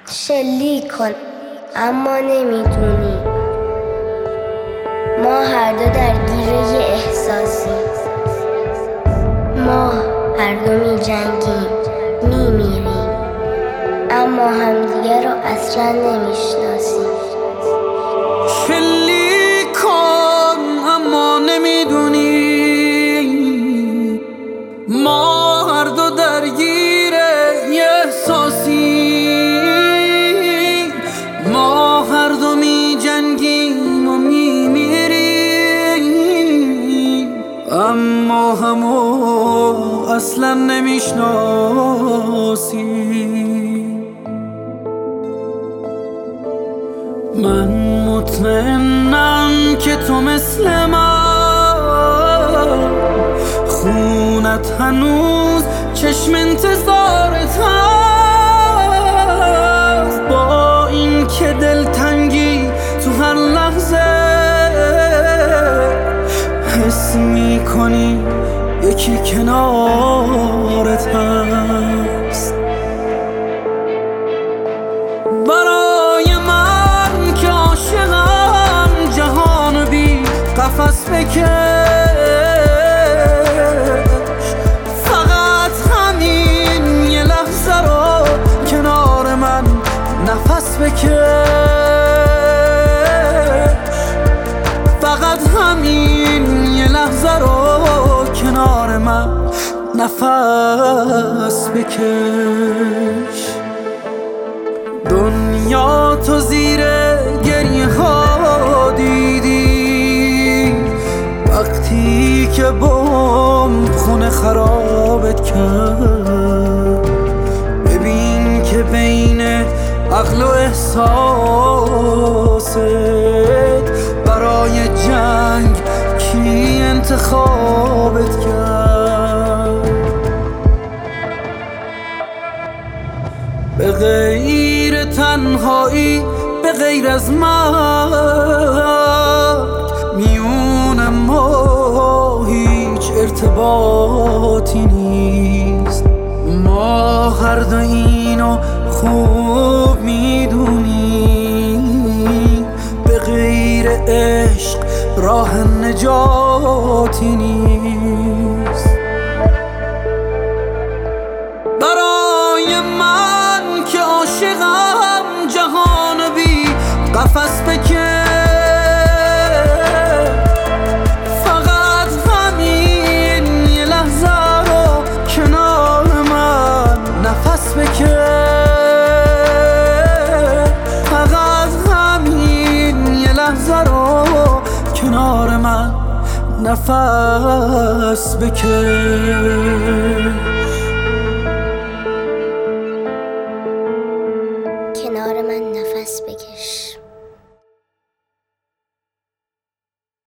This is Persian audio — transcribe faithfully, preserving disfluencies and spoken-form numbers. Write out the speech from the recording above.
شلیک کن اما نمیدونی ما هر دو درگیر یه احساسی، ما هر دو می جنگیم می میریم اما همدیگه رو اصلا نمیشناسیم. شلیک کن اما نمیدونی ما هر دو درگیر یه احساسی، ما هر دو می جنگیم و می میریم اما همو اصلا نمیشناسیم. من مطمئنم که تو مثل من خونت هنوز چشم انتظارت هست، با این که دلتنگی تو هر لحظه حس میکنی یکی کنارت هست. برای من که عاشقم جهان بی قفس بکش، فقط همین یه لحظه رو کنار من نفس بکش، فقط همین یه لحظه رو کنار من نفس بکش. دنیا تو زیر گریه ها دیدی وقتی که بمب خونه خرابت کرد، ببین که بین عقل و احساست برای جنگ کی انتخابت کرد. به غیر تنهایی به غیر از مرگ میون ما هیچ ارتباطی نیست، ما هر دو اینو خوب میدونیم، به غیر عشق راه نجاتی نیست. برای من که عاشقم جهان بی قفس بکش، فقط همین یه لحظه رو کنار من نفس بکش، فقط همین یه لحظه رو کنار من نفس بکش. کنار من نفس بکش.